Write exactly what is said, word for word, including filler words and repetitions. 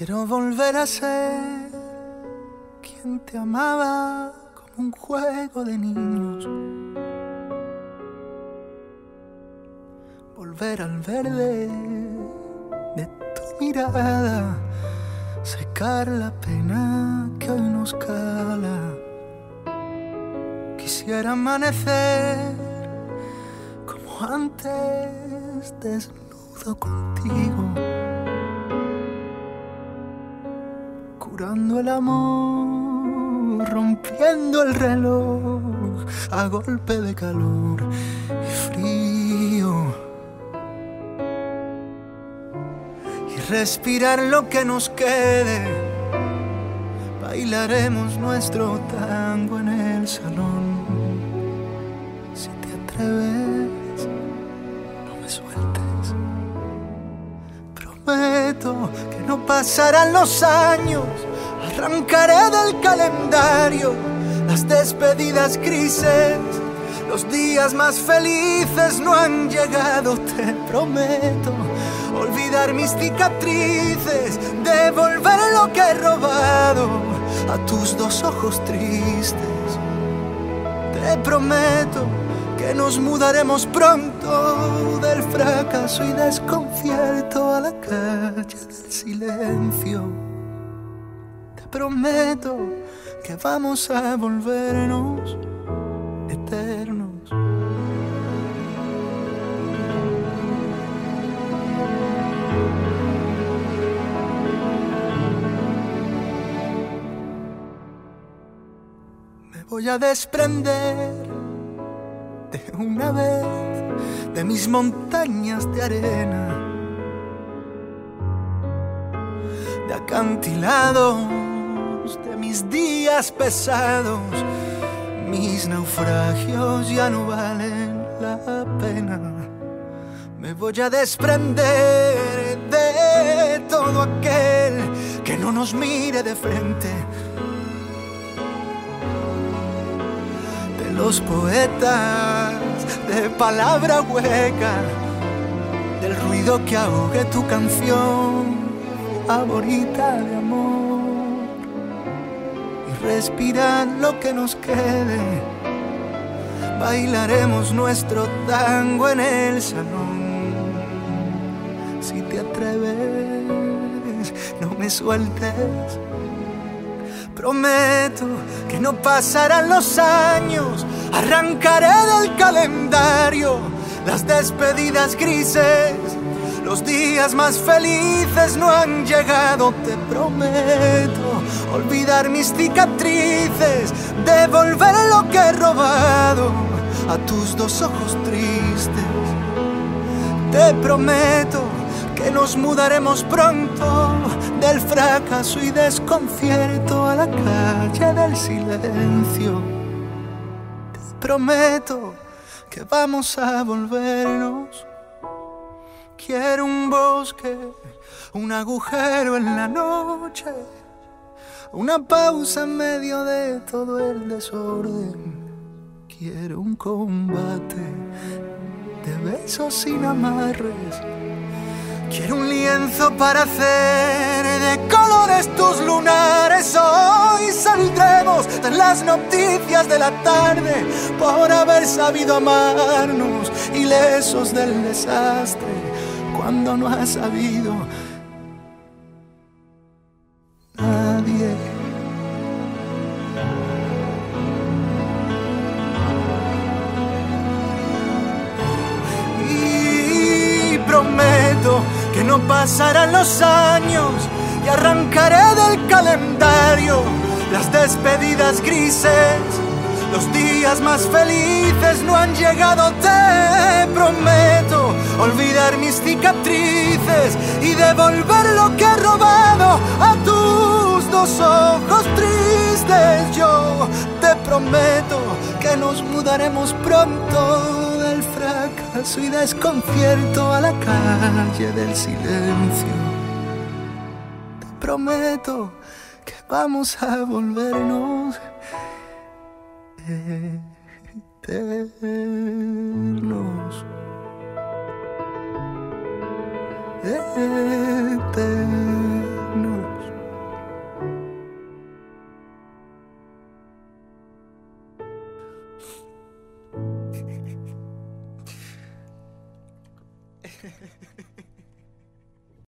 Quiero volver a ser quien te amaba como un juego de niños. Volver al verde de tu mirada, secar la pena que hoy nos cala. Quisiera amanecer como antes, desnudo contigo, curando el amor, rompiendo el reloj a golpe de calor y frío, y respirar lo que nos quede. Bailaremos nuestro tango en el salón. Si te atreves, no me sueltes. Prometo que no pasarán los años. Arrancaré del calendario las despedidas grises. Los días más felices no han llegado. Te prometo olvidar mis cicatrices, devolver lo que he robado a tus dos ojos tristes. Te prometo que nos mudaremos pronto del fracaso y desconcierto a la calle del silencio. Te prometo que vamos a volvernos eternos. Me voy a desprender de una vez de mis montañas de arena, de acantilados, de mis días pesados. Mis naufragios ya no valen la pena. Me voy a desprender de todo aquel que no nos mire de frente, de los poetas de palabra hueca, del ruido que ahogue tu canción favorita de amor. Respirar lo que nos quede. Bailaremos nuestro tango en el salón. Si te atreves, no me sueltes. Prometo que no pasarán los años. Arrancaré del calendario las despedidas grises. Los días más felices no han llegado. Te prometo olvidar mis cicatrices, devolver lo que he robado a tus dos ojos tristes. Te prometo que nos mudaremos pronto del fracaso y desconcierto a la calle del silencio. Te prometo que vamos a volvernos. Quiero un bosque, un agujero en la noche, una pausa en medio de todo el desorden. Quiero un combate de besos sin amarres. Quiero un lienzo para hacer de colores tus lunares. Hoy saldremos de las noticias de la tarde por haber sabido amarnos, ilesos del desastre cuando no has sabido nadie. Y prometo que no pasarán los años y arrancaré del calendario las despedidas grises. Los días más felices no han llegado. Te prometo olvidar mis cicatrices y devolver lo que he robado a tus dos ojos tristes. Yo te prometo que nos mudaremos pronto del fracaso y desconcierto a la calle del silencio. Te prometo que vamos a volvernos eternos. Eternos.